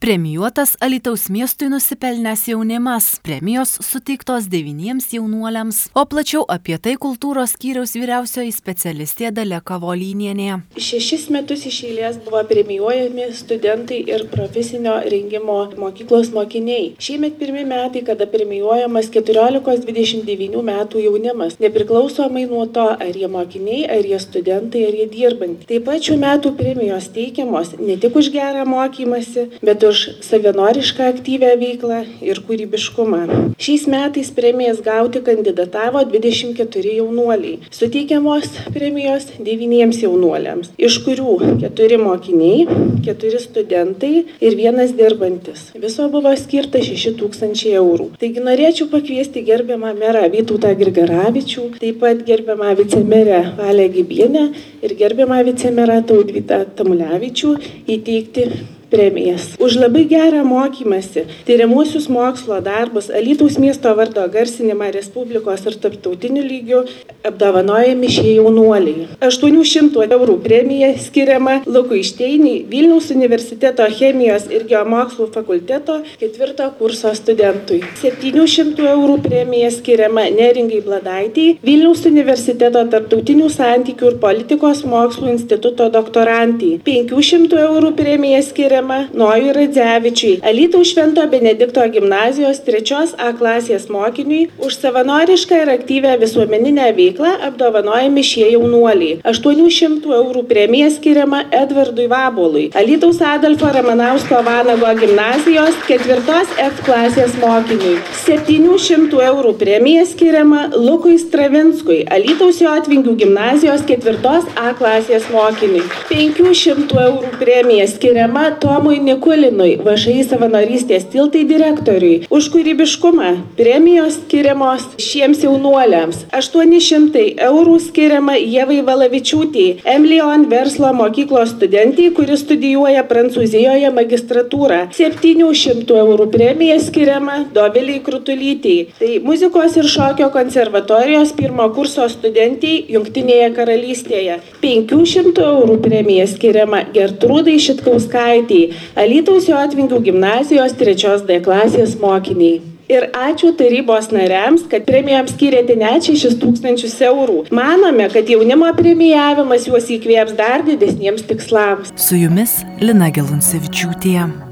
Premijuotas Alytaus miestui nusipelnęs jaunimas. Premijos suteiktos 9 jaunuoliams. O plačiau apie tai kultūros skyriaus vyriausioji specialistė Dalia Kavolynienė. 6 metus iš eilės buvo premijuojami studentai ir profesinio rengimo mokyklos mokiniai. Šiemet pirmi metai, kada premijuojamas 14-29 metų jaunimas, nepriklausomai nuo to, ar jie mokiniai, ar jie studentai, ar jie dirbantys. Taip pat šių metų premijos teikiamos ne tik už gerą mokymąsi, bet už savanorišką aktyvią veiklą ir kūrybiškumą. Šiais metais premijas gauti kandidatavo 24 jaunuoliai. Suteikiamos premijos 9 jaunuoliams, iš kurių 4 mokiniai, 4 studentai ir 1 dirbantis. Viso buvo skirta 6 000 eurų. Taigi norėčiau pakviesti gerbiamą merą Vytautą Grigaravičių, taip pat gerbiamą vicemerę Valią Gibienę ir gerbiamą vicemerą Tautvydą Tamulevičių įteikti premijas. Už labai gerą mokymąsi, tyriamuosius mokslo darbus, Alytaus miesto vardo garsinimą Respublikos ir tarptautiniu lygiu apdovanojami šie jaunuoliai. 800 eurų premija skiriama Lukui Šteiniui, Vilniaus universiteto chemijos ir geomokslų fakulteto 4 kurso studentui. 700 eurų premija skiriama Neringai Bladaitei, Vilniaus universiteto tarptautinių santykių ir politikos mokslų instituto doktorantei. 500 eurų premija skiriama Nojui Radzevičiui, Alytaus Švento Benedikto gimnazijos 3 A klasės mokiniui. Už savanorišką ir aktyvią visuomeninę veiklą apdovanojami šie jaunuoliai. 800 eurų premija skiriama Edvardui Vabolui, Alytaus Adolfo Ramanausko Vanago gimnazijos 4 F klasės mokiniui. 700 eurų premija skiriama Lukui Stravinskui, Alytaus Jotvingių gimnazijos 4 A klasės mokiniui. 500 eurų premija skiriama Tomui Nikulinui, VŠI savanorystės tiltai direktoriui. Už kūrybiškumą premijos skiriamos šiems jaunuoliams. 800 eurų skiriama Ievai Valavičiūtei, Emilion verslo mokyklos studentei, kuri studijuoja Prancūzijoje magistratūrą. 700 eurų premija skiriama Doviliai Krutulytei. Tai muzikos ir šokio konservatorijos 1 kurso studentei Jungtinėje karalystėje. 500 eurų premija skiriama Gertrūdai Šitkauskaitei, Alytaus Jotvingių gimnazijos 3 D klasės mokiniai. Ir ačiū tarybos nariams, kad premijoms skyrėte net 6 000 eurų. Manome, kad jaunimo premijavimas juos įkvėps dar didesniems tikslams. Su jumis Lina Geluncevičiūtė.